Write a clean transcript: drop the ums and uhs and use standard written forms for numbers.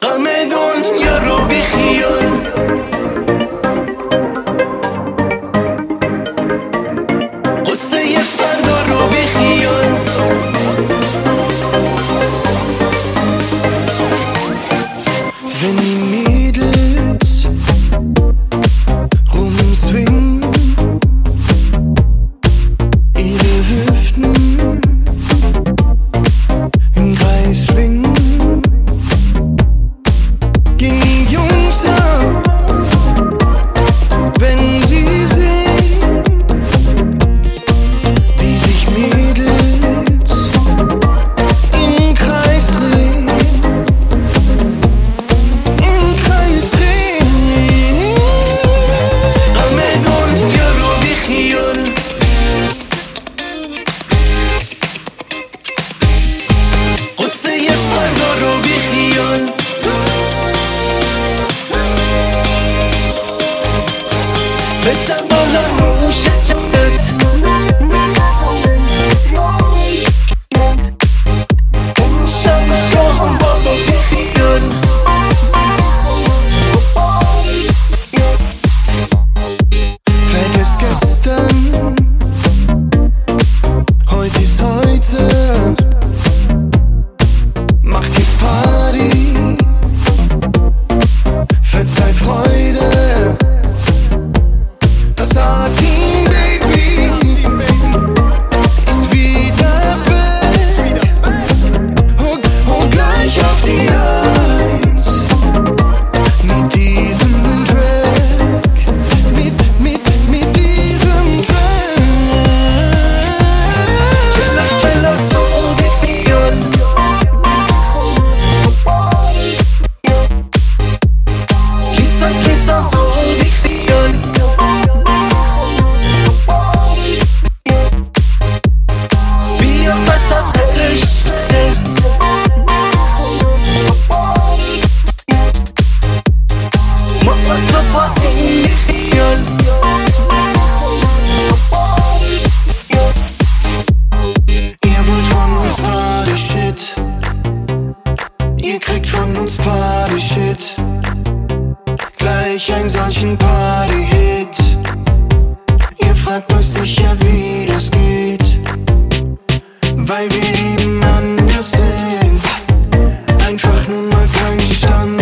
دنیا رو بیخیال قصه ی فردا رو بیخیال Wenn die Mädels rumswingen, ihre Hüften im Kreis schwingen, gehen die Jungs nach, wenn sie sehen, wie sich Mädels im Kreis drehen. بزن بالا موشکت اون شب شام بابا بیخیال Vergesst gestern, heute ist heute. Macht jetzt Party, verzeiht Freude. Das A-Team, Baby, ist wieder back. Hoch gleich auf die Eins. Mit diesem Track, mit diesem Track. Chilla, chilla, so بیخیال لیسان لیسان so بیخیال بیا وسط رشته ما واسه بازی بیخیال Ihr wollt von uns Party-Shit, ihr kriegt von uns Party-Shit, gleich einen solchen Party-Hit. Ihr fragt euch sicher, wie das geht, weil wir eben anders sind. Einfach nur mal kein Stand.